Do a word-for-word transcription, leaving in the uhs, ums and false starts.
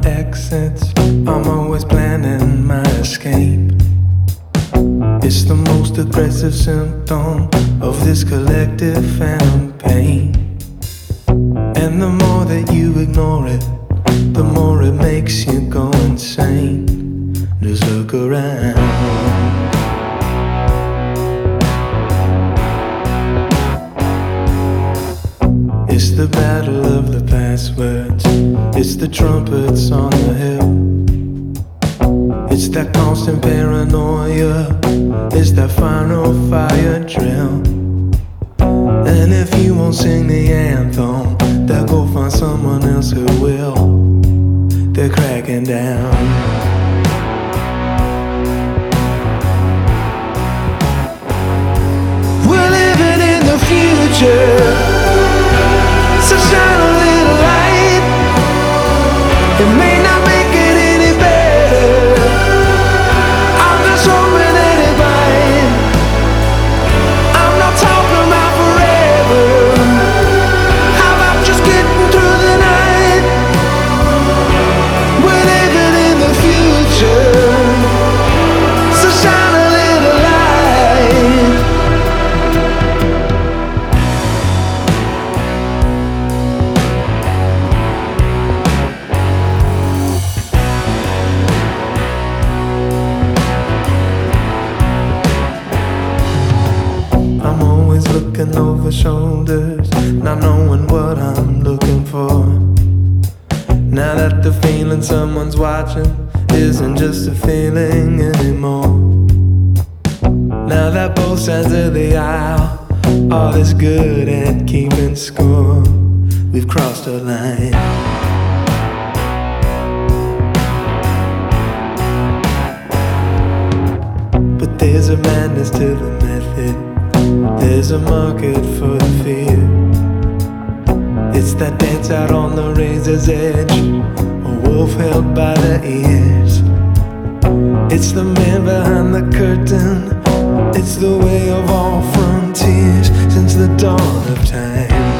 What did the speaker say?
exits. I'm always planning my escape. It's the most aggressive symptom of this collective phantom pain. And the more that you ignore it, the more it makes you go insane. Just look around. It's the battle of the passwords. It's the trumpets on the hill. It's that constant paranoia. It's that final fire drill. And if you won't sing the anthem, they'll go find someone else who will. They're cracking down. We're living in the future, so shine a little light. It may not make it any better. I'm just hoping that it might. I'm not talking about forever. How about just getting through the night? We're living in the future, so shine a little light. I'm always looking over shoulders, not knowing what I'm looking for. Now that the feeling someone's watching isn't just a feeling anymore. Now that both sides of the aisle are this good at keeping score, we've crossed a line. But there's a madness to the method. There's a market for the fear. It's that dance out on the razor's edge, a wolf held by the ears. It's the man behind the curtain. It's the way of all frontiers since the dawn of time.